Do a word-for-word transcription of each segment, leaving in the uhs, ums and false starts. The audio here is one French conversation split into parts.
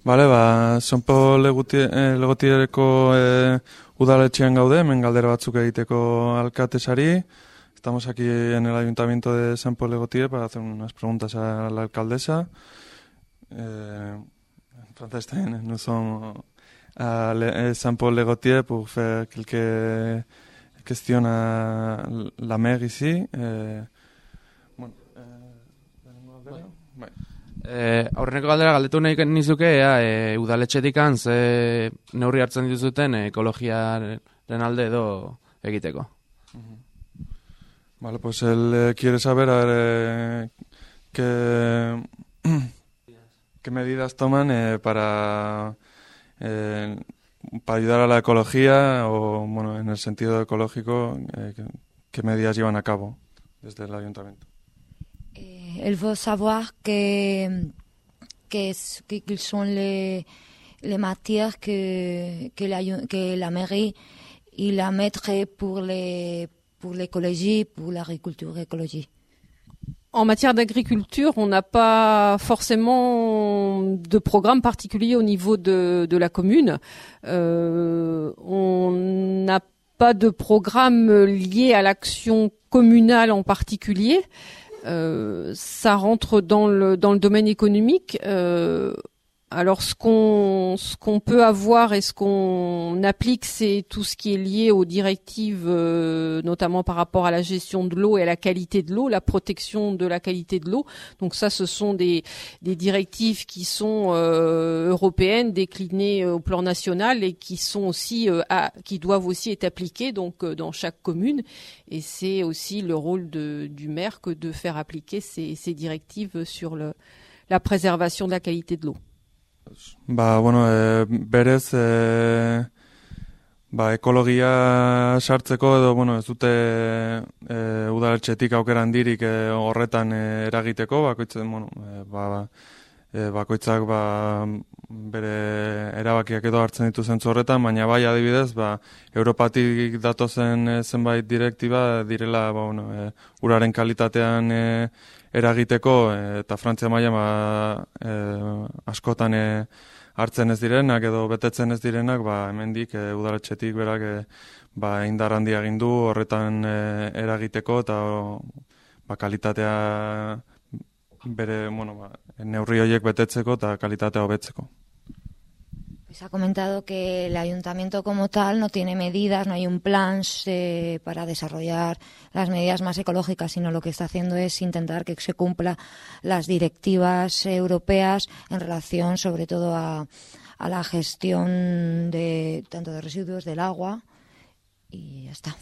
Bale, ba, Sanpo Legotiereko eh, udaletxean gaude, hemen galdera batzuk egiteko alkatesari. Estamos aquí en el Ayuntamiento de Sanpo Legotier para hacer unas preguntas a la alcaldesa. Eh, en francés también, nous sommes à Sanpo Legotier pour faire quelques questions à la maire ici. Eh, bueno, eh, bueno. Eh, aurreneko galdera galdetu nahi nizuke, ea, e, udaletxetik ze neurri hartzen dituzuten ekologiaren alde edo egiteko. Uh-huh. Vale, pues él eh, quiere saber a ver, eh, qué, qué medidas toman eh, para, eh, para ayudar a la ecología o, bueno, en el sentido ecológico, eh, qué, qué medidas llevan a cabo desde el ayuntamiento. Elle veut savoir que, que, quelles sont les, les matières que, que, la, que la mairie il la mettrait pour, les, pour l'écologie, pour l'agriculture écologie. En matière d'agriculture, on n'a pas forcément de programme particulier au niveau de, de la commune. Euh, on n'a pas de programme lié à l'action communale en particulier. Euh, ça rentre dans le dans le domaine économique. Euh, alors ce qu'on ce qu'on peut avoir et ce qu'on applique, c'est tout ce qui est lié aux directives, euh, notamment par rapport à la gestion de l'eau et à la qualité de l'eau, la protection de la qualité de l'eau. Donc ça, ce sont des des directives qui sont euh, européennes, déclinées au plan national et qui sont aussi euh, à, qui doivent aussi être appliquées donc euh, dans chaque commune. Et c'est aussi le rôle de, du maire que de faire appliquer ces, ces directives sur le, la préservation de la qualité de l'eau. Ba, bueno, e, berez, e, ba, ekologia sartzeko edo, bueno, ez dute e, udaletxetik aukera handirik e, horretan e, eragiteko, bakoitzen, bueno, e, ba, e, bakoitzak ba, bere erabakiak edo hartzen ditu zentzu horretan, baina bai adibidez, ba, Europatik datozen e, zenbait direktiba direla, ba, bueno, e, uraren kalitatean e, eragiteko e, eta Frantzia mailan ba, e, askotan e, hartzen ez direnak edo betetzen ez direnak, ba, hemendik e, udaletxetik berak e, ba, indar handia egin du horretan e, eragiteko eta ba, kalitatea bere, bueno, ba, neurri horiek betetzeko eta kalitatea hobetzeko. Se ha comentado que el ayuntamiento como tal no tiene medidas, no hay un plan eh, para desarrollar las medidas más ecológicas, sino lo que está haciendo es intentar que se cumplan las directivas europeas en relación sobre todo a, a la gestión de tanto de residuos del agua y ya está.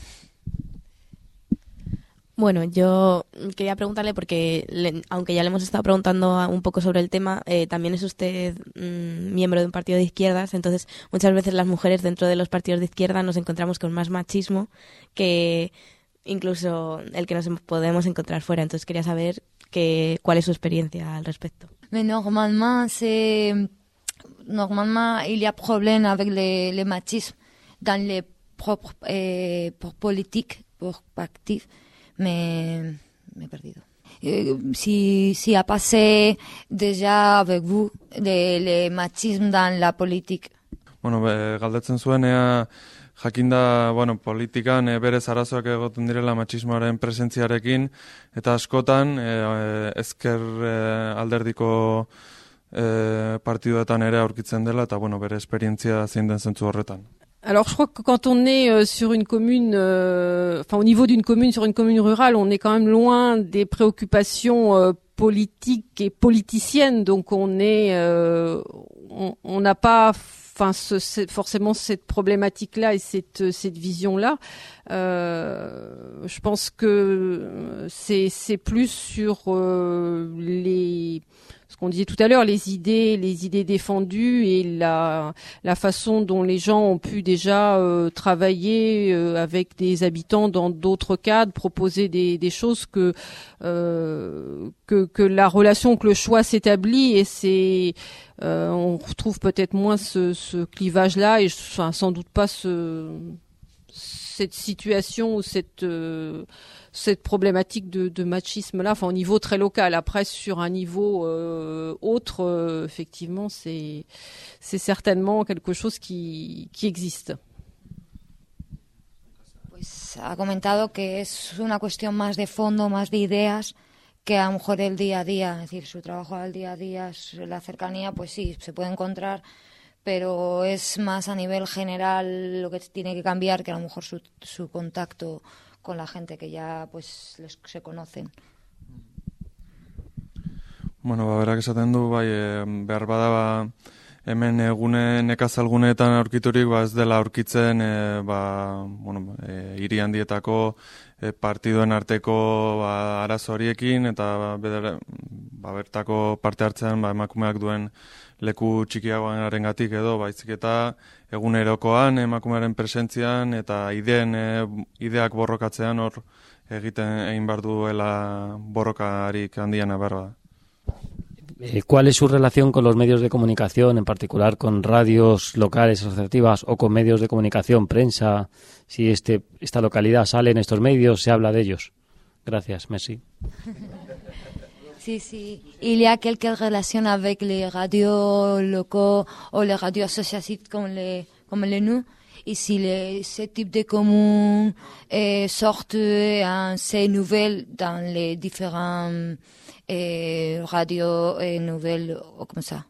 Bueno, yo quería preguntarle porque, le, aunque ya le hemos estado preguntando un poco sobre el tema, eh, también es usted mmm, miembro de un partido de izquierdas, entonces muchas veces las mujeres dentro de los partidos de izquierda nos encontramos con más machismo que incluso el que nos podemos encontrar fuera. Entonces quería saber que, cuál es su experiencia al respecto. Mais normalement, c'est... normalement il y a problème avec les, les machismes dans les propres eh, pour politiques, pour actifs. Me, me he perdido. Eh, si, si a passé déjà avec vous de le machisme dans la politique. Bueno, be, galdetzen zuen ea jakinda, bueno, politikan e, berez arazoak egoten direla matxismoaren presentziarekin eta askotan e, ezker e, alderdiko e, partiduetan ere aurkitzen dela eta bueno, bere esperientzia zein den zentzu horretan. Alors je crois que quand on est euh, sur une commune, euh, enfin au niveau d'une commune, sur une commune rurale, on est quand même loin des préoccupations euh, politiques et politiciennes. Donc on est, euh, on n'a pas, enfin ce, forcément cette problématique-là et cette cette vision-là. Euh, je pense que c'est c'est plus sur euh, les ce qu'on disait tout à l'heure, les idées, les idées défendues et la la façon dont les gens ont pu déjà euh, travailler euh, avec des habitants dans d'autres cadres, proposer des des choses que euh, que que la relation, que le choix s'établit et c'est euh, on retrouve peut-être moins ce ce clivage là et enfin, sans doute pas ce cette situation ou cette euh, cette problématique de, de machisme là, enfin au niveau très local. Après sur un niveau euh, autre, euh, effectivement, c'est c'est certainement quelque chose qui qui existe. Pues ha comentado que es una cuestión más de fondo, más de ideas, que a lo mejor el día a día, es decir, su trabajo al día a día, la cercanía, pues sí, se puede encontrar, pero es más a nivel general lo que tiene que cambiar, que a lo mejor su, su contacto con la gente que ya pues les, se conocen. Bueno, ba, berak esaten du, bai, e, behar bada, ba, hemen egune nekazalguneetan aurkiturik, ba, ez dela aurkitzen, e, ba, bueno, e, hiri handietako e, partiduen arteko ba, arazo horiekin, eta ba, bedere, ba, bertako parte hartzean ba, emakumeak duen leku txikiagoarengatik edo, baizik eta egunerokoan emakumearen presentzian eta ideen e, ideak borrokatzean hor egiten egin behar duela borrokarik handiena behar da. ¿Cuál es su relación con los medios de comunicación, en particular con radios locales asociativas o con medios de comunicación, prensa? Si este, esta localidad sale en estos medios, se habla de ellos. Gracias, merci. Sí, sí. Il y a quelques relations avec les radios locaux ou les radios associatives comme les, comme les nous. Et si les, ce type de communes eh, sortent en ces nouvelles dans les différents eh, radios et nouvelles, ou comme ça.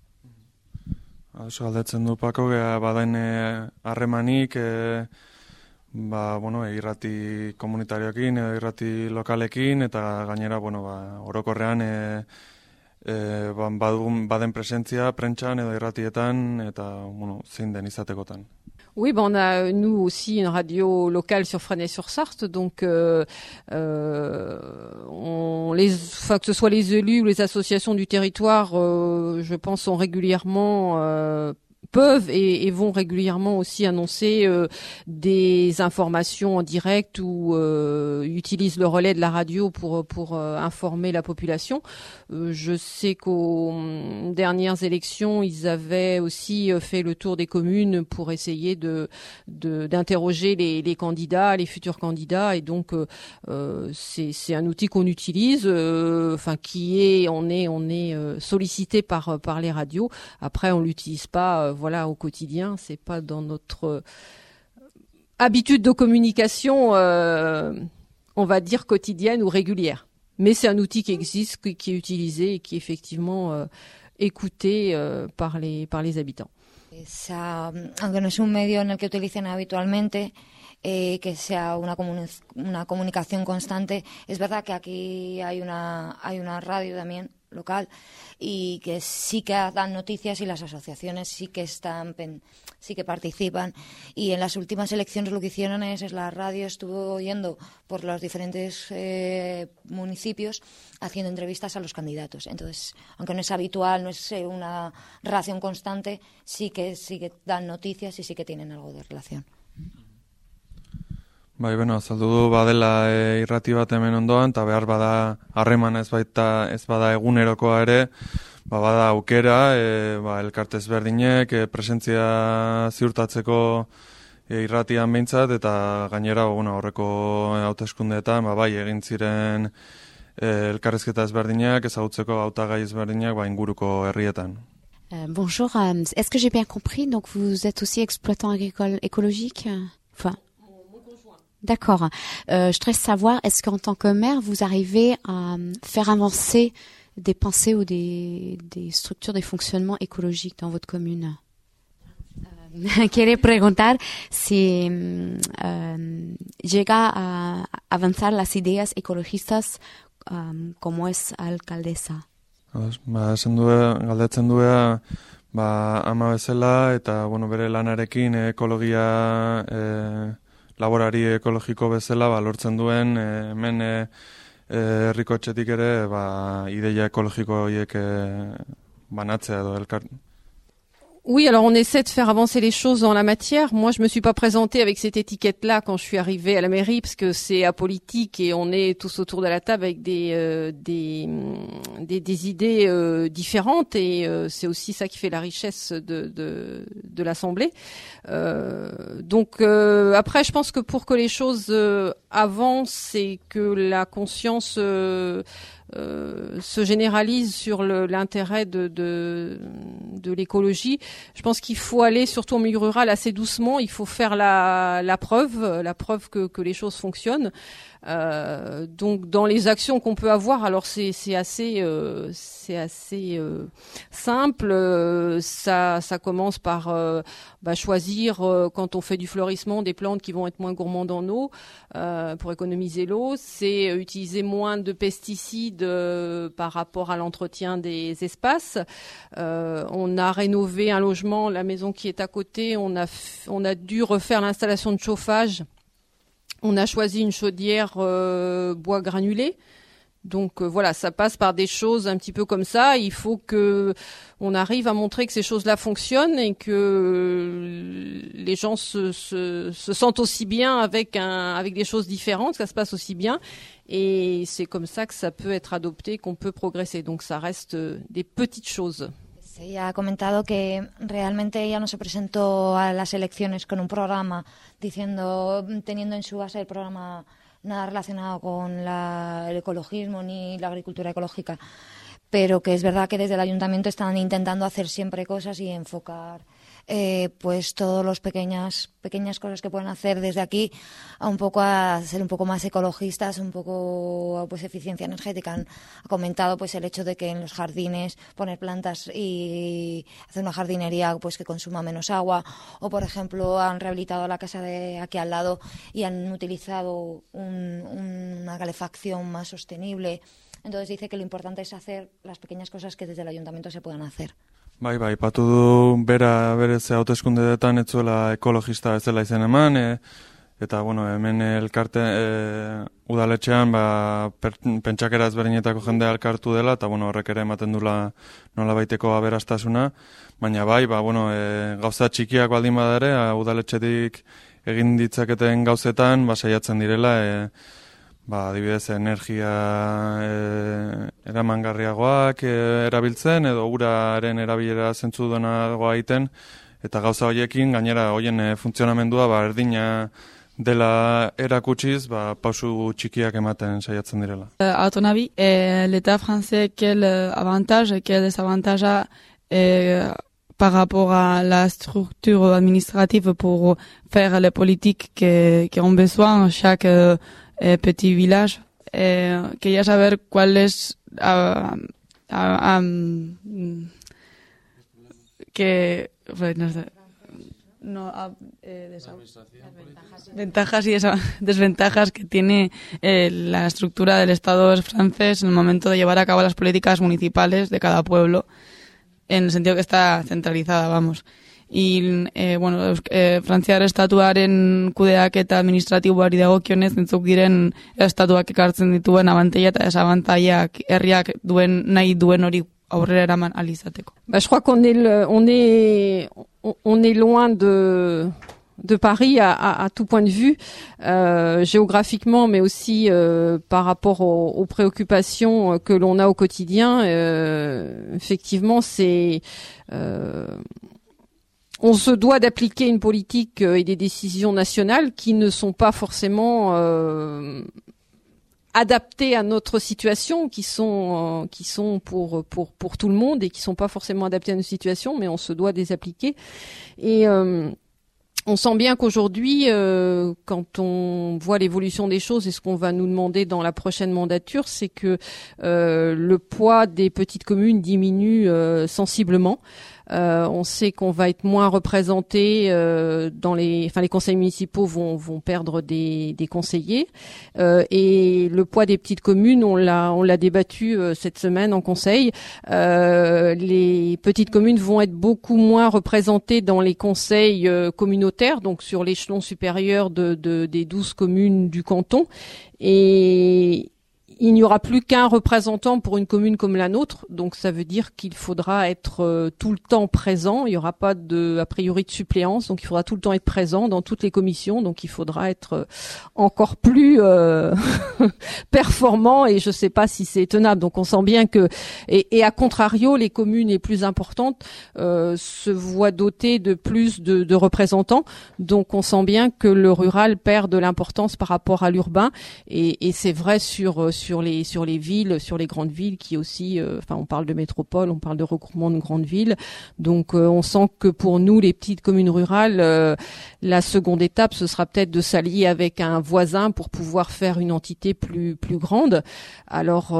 Oso galdetzen du Pako, baden harremanik, e, ba, bueno, irrati komunitarioekin edo irrati lokalekin, eta gainera, bueno, ba, orokorrean e, e, ba, badun, baden presentzia prentsan edo irratietan, eta, bueno, zein den izatekotan. Oui, ben on a nous aussi une radio locale sur Fresnay-sur-Sarthe, donc euh, euh, on les, enfin que ce soit les élus ou les associations du territoire, euh, je pense, sont régulièrement euh, peuvent et, et vont régulièrement aussi annoncer euh, des informations en direct ou euh, utilisent le relais de la radio pour pour euh, informer la population. Euh, je sais qu'aux euh, dernières élections, ils avaient aussi euh, fait le tour des communes pour essayer de, de d'interroger les, les candidats, les futurs candidats, et donc euh, euh, c'est c'est un outil qu'on utilise, euh, enfin qui est on est on est euh, sollicité par par les radios. Après, on l'utilise pas euh, voilà au quotidien, c'est pas dans notre euh, habitude de communication, euh, on va dire quotidienne ou régulière. Mais c'est un outil qui existe, qui, qui est utilisé et qui est effectivement euh, écouté euh, par les par les habitants. Esa, aunque no es un medio en el que utilicen habitualmente, eh, que sea una, comuni- una comunicación constante, es verdad que aquí hay una hay una radio también local y que sí que dan noticias y las asociaciones sí que están sí que participan, y en las últimas elecciones lo que hicieron es, es la radio estuvo yendo por los diferentes eh, municipios haciendo entrevistas a los candidatos. Entonces, aunque no es habitual, no es eh, una relación constante, sí que sí que dan noticias y sí que tienen algo de relación. Bai, beno, azaldu du badela e, irrati bat hemen ondoan, eta behar bada harremana ez baita ez bada egunerokoa ere, ba, bada aukera, e, ba, elkarte ezberdinek e, presentzia ziurtatzeko e, irratian behintzat, eta gainera bueno, horreko hauteskundeetan ba, bai egin ziren e, elkarrizketa ezberdinak, ezagutzeko hautagai ezberdinak ba, inguruko herrietan. Euh, bonjour, euh, est-ce que j'ai bien compris? Donc vous êtes aussi exploitant agricole écologique? Enfin, d'accord. Euh, je voudrais savoir, est-ce qu'en tant que maire, vous arrivez à faire avancer des pensées ou des, des structures, des fonctionnements écologiques dans votre commune? Euh, quiere preguntar si euh, llega a avanzar las ideas ecologistas um, como es alcaldesa. Ba, esan du, galdetzen duea, ba, ama bezala, eta bueno, bere lanarekin ekologia... E, laborari ekologiko bezala ba, lortzen duen e, hemen e, herriko etxetik ere ba, ideia ekologiko horiek e, banatzea edo elkar. Oui, alors on essaie de faire avancer les choses en la matière. Moi, je me suis pas présentée avec cette étiquette-là quand je suis arrivée à la mairie, parce que c'est apolitique et on est tous autour de la table avec des euh, des, des des idées euh, différentes, et euh, c'est aussi ça qui fait la richesse de de, de l'Assemblée. Euh, donc euh, après, je pense que pour que les choses euh, avancent et que la conscience euh, Euh, se généralise sur le, l'intérêt de, de, de l'écologie, je pense qu'il faut aller, surtout en milieu rural, assez doucement. Il faut faire la, la preuve, la preuve que, que les choses fonctionnent. Euh, donc, dans les actions qu'on peut avoir, alors c'est, c'est assez, euh, c'est assez euh, simple. Euh, ça, ça commence par euh, bah, choisir euh, quand on fait du fleurissement des plantes qui vont être moins gourmandes en eau euh, pour économiser l'eau. C'est utiliser moins de pesticides euh, par rapport à l'entretien des espaces. Euh, on a rénové un logement, la maison qui est à côté. On a, f- on a dû refaire l'installation de chauffage. On a choisi une chaudière euh, bois granulé. Donc euh, voilà, ça passe par des choses un petit peu comme ça. Il faut que on arrive à montrer que ces choses-là fonctionnent et que euh, les gens se, se, se sentent aussi bien avec un avec des choses différentes, que ça se passe aussi bien. Et c'est comme ça que ça peut être adopté, qu'on peut progresser. Donc ça reste euh, des petites choses. Ella ha comentado que realmente ella no se presentó a las elecciones con un programa diciendo, teniendo en su base el programa nada relacionado con la, el ecologismo ni la agricultura ecológica, pero que es verdad que desde el ayuntamiento están intentando hacer siempre cosas y enfocar eh, pues todas las pequeñas pequeñas cosas que pueden hacer desde aquí a un poco a ser un poco más ecologistas, un poco pues eficiencia energética. Han ha comentado pues el hecho de que en los jardines poner plantas y hacer una jardinería pues que consuma menos agua, o por ejemplo han rehabilitado la casa de aquí al lado y han utilizado un, una calefacción más sostenible. Entonces dice que lo importante es hacer las pequeñas cosas que desde el ayuntamiento se puedan hacer. Bai, bai, patu du bera berez hauteskundeetan ez zuela ekologista ez dela izen eman, e, eta, bueno, hemen elkarte e, udaletxean, ba, per, pentsakera ezberdinetako jendea elkartu dela, eta, bueno, horrek ere ematen dula nola baiteko aberastasuna, baina bai, ba, bueno, e, gauza txikiak baldin badare, udaletxetik egin ditzaketen gauzetan, ba, saiatzen direla, e, ba, adibidez, energia e, eramangarriagoak e, erabiltzen, edo uraren erabilera zentzudunagoa egiten, eta gauza horiekin, gainera, hoien e, funtzionamendua, ba, erdina dela erakutsiz, ba, pausu txikiak ematen saiatzen direla. Euh, à ton avis, euh, l'État français, quel avantage et quel désavantage a euh, par rapport à la structure administrative pour faire les politiques qui ont besoin chaque euh, Eh, petit village? Eh, quería saber cuál es uh, uh, um, que no sé, no, uh, eh, desventajas, ventajas y esa, desventajas que tiene eh, la estructura del Estado francés en el momento de llevar a cabo las políticas municipales de cada pueblo, en el sentido que está centralizada, vamos. Y, eh, bueno, eh, Frantziar estatuaren kudeaketa administratiboari dagokionez entzuk diren estatuak ekartzen dituen abantaila eta desabantaiak herriak duen nahi duen hori aurrera eraman ahal izateko. Bah, je crois qu'on est le, on est on est loin de de Paris à, à, à tout point de vue, euh, géographiquement, mais aussi euh, par rapport aux, aux préoccupations que l'on a au quotidien. Euh, effectivement, c'est euh, on se doit d'appliquer une politique et des décisions nationales qui ne sont pas forcément euh, adaptées à notre situation, qui sont euh, qui sont pour pour pour tout le monde et qui sont pas forcément adaptées à nos situations, mais on se doit de les appliquer. Et euh, on sent bien qu'aujourd'hui, euh, quand on voit l'évolution des choses et ce qu'on va nous demander dans la prochaine mandature, c'est que euh, le poids des petites communes diminue euh, sensiblement. Euh, on sait qu'on va être moins représenté euh, dans les, enfin les conseils municipaux vont vont perdre des des conseillers euh, et le poids des petites communes, on l'a on l'a débattu euh, cette semaine en conseil. Euh, les petites communes vont être beaucoup moins représentées dans les conseils euh, communautaires, donc sur l'échelon supérieur de, de des douze communes du canton, et il n'y aura plus qu'un représentant pour une commune comme la nôtre, donc ça veut dire qu'il faudra être euh, tout le temps présent. Il n'y aura pas de, a priori, de suppléance, donc il faudra tout le temps être présent dans toutes les commissions. Donc il faudra être euh, encore plus euh, performant, et je ne sais pas si c'est tenable. Donc on sent bien que, et, et à contrario, les communes les plus importantes euh, se voient dotées de plus de, de représentants. Donc on sent bien que le rural perd de l'importance par rapport à l'urbain, et, et c'est vrai sur sur les sur les villes, sur les grandes villes qui aussi, euh, enfin on parle de métropole, on parle de regroupement de grandes villes. Donc euh, on sent que pour nous les petites communes rurales, euh, la seconde étape ce sera peut-être de s'allier avec un voisin pour pouvoir faire une entité plus plus grande. Alors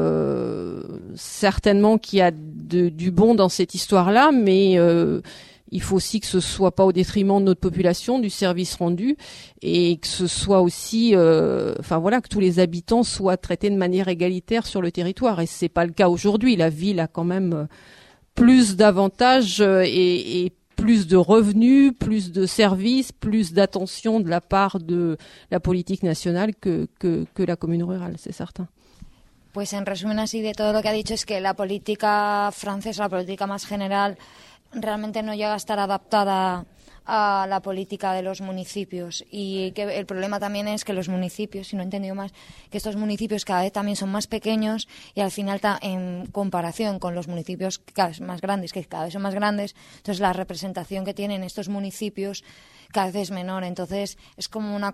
euh, certainement qu'il y a de, du bon dans cette histoire-là, mais euh, il faut aussi que ce soit pas au détriment de notre population, du service rendu, et que ce soit aussi, euh, enfin voilà, que tous les habitants soient traités de manière égalitaire sur le territoire. Et c'est pas le cas aujourd'hui. La ville a quand même plus d'avantages et, et plus de revenus, plus de services, plus d'attention de la part de la politique nationale que, que, que la commune rurale, c'est certain. Pues en resumen así de todo lo que ha dicho es que la política francesa, la política más general, realmente no llega a estar adaptada a la política de los municipios, y que el problema también es que los municipios, si no he entendido más, que estos municipios cada vez también son más pequeños, y al final en comparación con los municipios cada vez más grandes, que cada vez son más grandes, entonces la representación que tienen estos municipios cada vez es menor. Entonces es como una...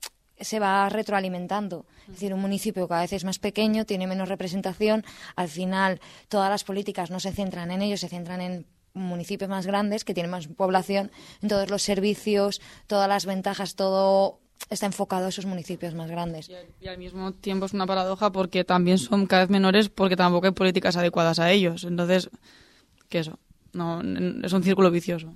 se va retroalimentando. Es decir, un municipio cada vez es más pequeño, tiene menos representación, al final todas las políticas no se centran en ellos, se centran en municipios más grandes que tienen más población, en todos los servicios, todas las ventajas, todo está enfocado a esos municipios más grandes. Y al, y al mismo tiempo es una paradoja porque también son cada vez menores porque tampoco hay políticas adecuadas a ellos. Entonces, ¿qué eso? No, es un círculo vicioso.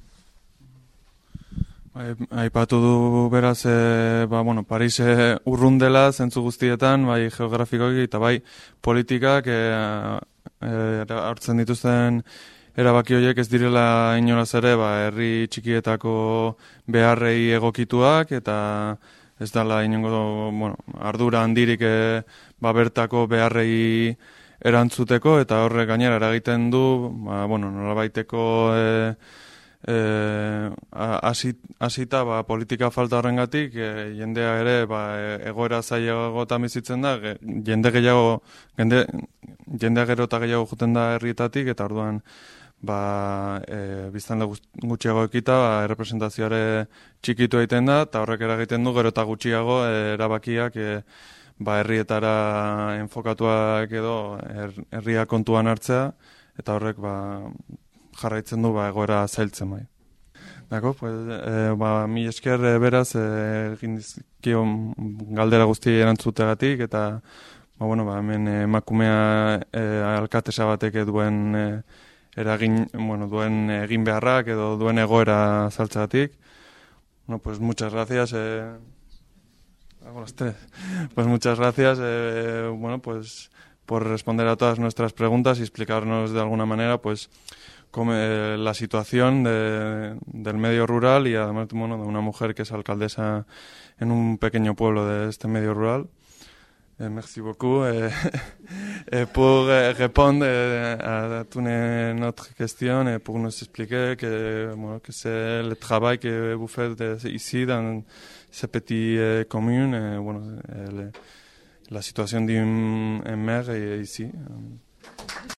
Aipatu du beraz, e, ba, bueno, Paris e, urrun dela zentzu guztietan, bai geografikoki eta bai politikak e, e, hartzen dituzten erabaki horiek ez direla inolaz ere, ba, herri txikietako beharrei egokituak, eta ez dela inongo, bueno, ardura handirik e, ba, bertako beharrei erantzuteko, eta horrek gainera eragiten du, ba, bueno, nolabaiteko e, Eh, hasita ba, politika falta horrengatik, eh, jendea ere ba, egoera zailagotan bizitzen da, ge, jende gehiago jende, jendea gero eta gehiago juten da herrietatik, eta orduan ba, e, biztanle gutxiago ekita, ba, errepresentazioare txikitu egiten da, eta horrek eragiten du gero eta gutxiago e, erabakiak e, ba, herrietara enfokatuak edo her, herria kontuan hartzea, eta horrek ba, jarraitzen du ba, egoera zailtzen bai. Dako, pues, e, ba, mi esker e, beraz egin dizkio galdera guzti erantzutegatik, eta ba, bueno, ba, hemen emakumea e, alkatesa batek duen e, eragin, bueno, duen egin beharrak edo duen egoera zaltzegatik. Bueno, pues muchas gracias. Eh, hago las tres. Pues muchas gracias, eh, bueno, pues por responder a todas nuestras preguntas y explicarnos de alguna manera, pues, como, eh, la situación de, del medio rural y además, bueno, de una mujer que es alcaldesa en un pequeño pueblo de este medio rural. Eh, merci beaucoup eh, eh, pour eh, répondre eh, à toutes notre questions et pour nous expliquer que, bueno, que c'est le travail que vous faites ici dans ces petites eh, communes, eh, bueno, eh, le, la situation d'une mère ici.